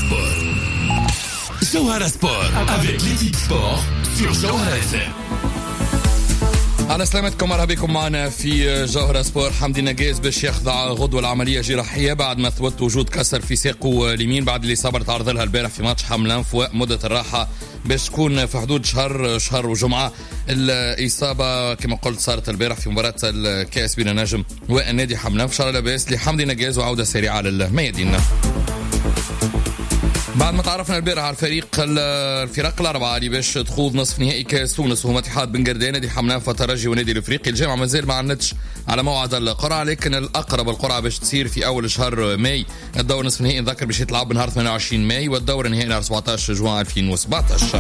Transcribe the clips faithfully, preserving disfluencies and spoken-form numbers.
Sport. Jawhara Sport avec l'équipe sport sur Jawhara إف إم. على سلامتكم، مرحبا بكم معنا في جوهرة سبور. حمدي نجاز باش يخضع غدوة العملية جراحية بعد ما ثبت وجود كسر في ساقه اليمين بعد اللي صبر تعرض لها البارح في ماتش حملان في مدة الراحة باش تكون في حدود شهر شهر وجمعة. الإصابة كما قلت صارت البارح في مباراة الكأس بين النجم والنادي حملان. في شهر لاباس لحمدي نجاز وعودة سريعة للميادين. بعد ما تعرفنا البارح على الفريق الفرق الأربعة اللي باش تخوض نصف نهائي كأس تونس وهما اتحاد بن قردان، نادي حملان، فترجي ونادي الافريقي. الجامعة مازال ما عندتش على موعد القرعة، لكن الأقرب القرعة باش تصير في أول شهر ماي. الدور نصف نهائي نذكر باش يتلعب نهار ثمانية وعشرين ماي والدور النهائي نهار سبعطاش جوان ألفين وسبعطاش.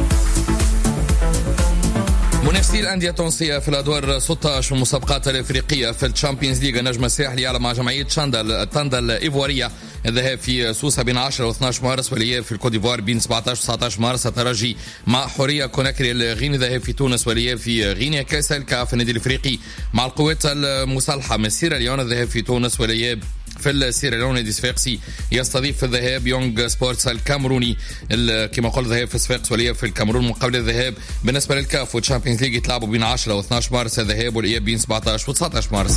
منافسي الأندية التونسية في الأدوار ستة عشر المسابقات الإفريقية في الشامبيونز ليغ النجم الساحلي على مع جمعية شاندل طندا الإيفوارية. الذهاب في سوسة بين عشرة واثني عشر مارس والإياب في الكوت ديفوار بين سبعطاش وتسعطاش مارس. الترجي مع حورية كوناكري الغيني. الذهاب في تونس والإياب في غينيا. كأس الكاف النادي الإفريقي مع القوات المسلحة من سيراليون. الذهاب في تونس والإياب في السيراليون. نادي صفاقسي يستضيف في الذهاب يونغ سبورتس الكامروني. كما قلت الذهاب في صفاقس والإياب في الكامرون. مقابل الذهاب بالنسبة للكاف والشامبيونز ليج يتلعبوا بين عشرة واثني عشر مارس. الذهاب والإياب بين سبعطاش وتسعطاش مارس.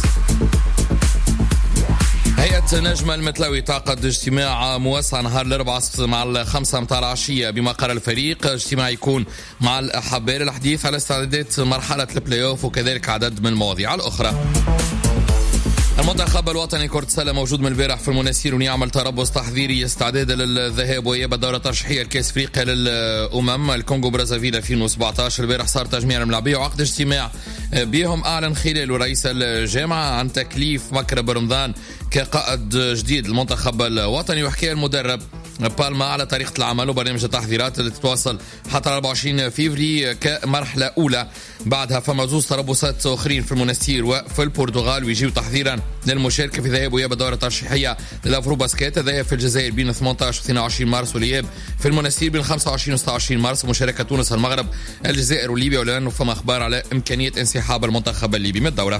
هيئة نجم المتلاوي تعقد اجتماع موسع نهار الأربعاء مع الخمسة متاع العشية بمقر الفريق. اجتماع يكون مع الأحباء للحديث على استعدادات مرحلة البلاي اوف وكذلك عدد من المواضيع الأخرى. المنتخب الوطني كرة السلة موجود من البارح في المناسير ويعمل تربص تحضيري استعدادا للذهاب وإياب الدورة الترشيحية لكأس أفريقيا للأمم الكونغو برازافيل ألفين وسبعطاش. البارح صار تجميع الملاعبية وعقد اجتماع بهم أعلن خلاله رئيس الجامعة عن تكليف مكرم رمضان كقائد جديد للمنتخب الوطني، وحكى المدرب بالما على طريقة العمل وبرنامج التحضيرات اللي تتواصل حتى أربعة وعشرين فيفري كمرحلة أولى. بعدها فما زوز تربصات أخرين في المنستير وفي البرتغال ويجيو تحضيرا للمشاركة في ذهاب وإياب الدورة الترشيحية للأفرو باسكيت. الذهاب في الجزائر بين ثمانطاش واثنين وعشرين مارس والإياب في المنستير بين خمسة وعشرين وستة وعشرين مارس. مشاركة تونس المغرب الجزائر وليبيا، ولأنه فما أخبار على إمكانية انسحاب المنتخب الليبي من الدورة.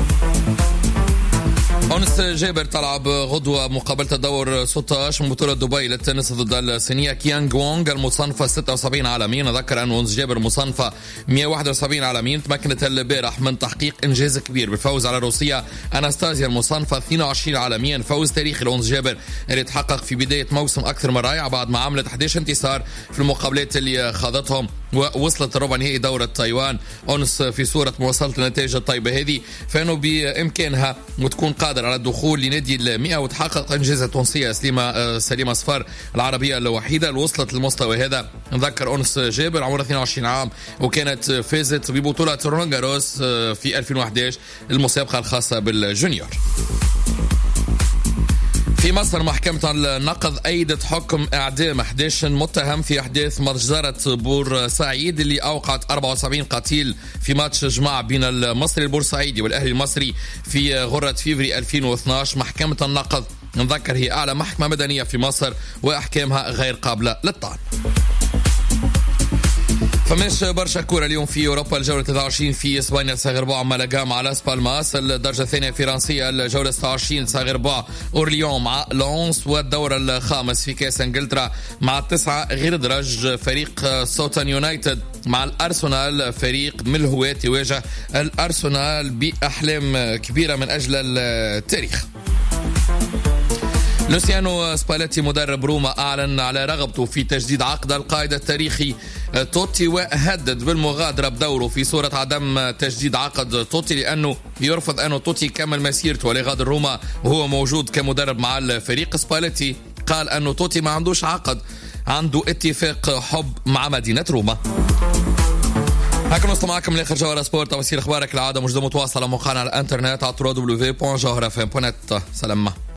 أونس جابر تلعب غدوة مقابلة الدور ستة عشر من بطولة دبي للتنس ضد الصينية كيانغ وونغ المصنفة ستة وسبعين عالميا. نذكر أن أونس جابر مصنفة مئة وواحد وسبعين عالميا. تمكنت البارح من تحقيق إنجاز كبير بالفوز على الروسية أناستازيا المصنفة اثنين وعشرين عالميا. فوز تاريخي لأونس جابر اللي تحقق في بداية موسم أكثر من رائع بعد ما عملت أحد عشر انتصار في المقابلات اللي خاضتهم ووصلت ربع نهائي دورة تايوان. أونس في صورة مواصلة النتائج الطيبة هذه فإنه بإمكانها وتكون قادر على الدخول لنادي المئة وتحقق إنجازة تونسية سليمة سليمة صفار العربية الوحيدة اللي وصلت للمستوى هذا. نذكر أونس جابر عمرها اثنين وعشرين عام وكانت فازت ببطولة رولان جاروس في ألفين وأحد عشر المسابقة الخاصة بالجونيور. في مصر محكمة النقض أيدت حكم إعدام أحد عشر متهم في أحداث مجزرة بورسعيد اللي أوقعت أربعة وسبعين قتيل في ماتش جماع بين المصري البورسعيدي والأهلي المصري في غرة فيفري ألفين واثني عشر. محكمة النقض نذكر هي أعلى محكمة مدنية في مصر وأحكامها غير قابلة للطعن. فماش برشا كورة اليوم في أوروبا. الجولة ثلاثة وعشرين في إسبانيا صغير رباع مالاغا مع لاس بالماس. الدرجة الثانية فرنسية الجولة ستة وعشرين صغير رباع أورليون مع لونس. والدور الخامس في كأس إنجلترا مع التسعة غير درج فريق سوتن يونايتد مع الأرسنال. فريق من الهواة يواجه الأرسنال بأحلام كبيرة من أجل التاريخ. لوسيانو سباليتي مدرب روما أعلن على رغبته في تجديد عقد القائد التاريخي توتي وهدد بالمغادرة بدوره في صورة عدم تجديد عقد توتي لأنه يرفض أنه توتي يكمل مسيرته وليغادر روما وهو موجود كمدرب مع الفريق. سباليتي قال أنه توتي ما عندوش عقد، عنده اتفاق حب مع مدينة روما. هكذا نوصل معكم لاخر جوهرة سبورت. توصيل اخبارك العاده موجوده متواصله على موقعنا على الانترنت على دبليو دبليو دبليو دوت جوهرة إف إم دوت نت. سلام.